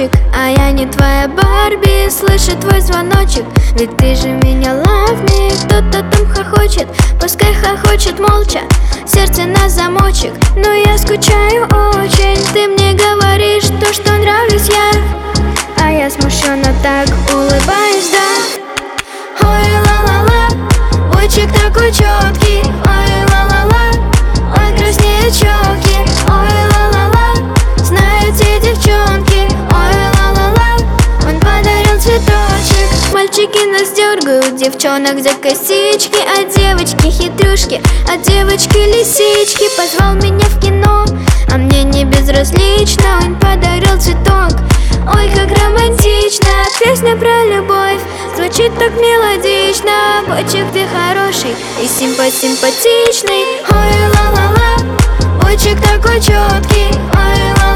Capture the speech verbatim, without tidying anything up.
цветочек, а я не твоя Барби. Слышу твой звоночек, ведь ты же меня love me. Кто-то там хохочет, пускай хохочет молча, сердце на замочек, но я скучаю очень. Ты мне говоришь то, что нравлюсь я, а я смущенно так улыбаюсь, да. Ой, ла-ла-ла, ойчик такой четкий. Ой, ла-ла-ла, ой, краснеют щеки. Ой, ла-ла-ла, знают все девчонки. Ой, ла-ла-ла, он подарил цветочек. Мальчики нас дергают, девчонок за косички, а девочки хитрюшки, а девочки лисички. Позвал меня в кино, а мне не безразлично, он подарил цветок. Ой, как романтично, песня про любовь звучит так мелодично. Бойчик, ты хороший и симпа-симпатичный. Ой, ла-ла-ла, бойчик такой четкий. Ой, ла-ла-ла.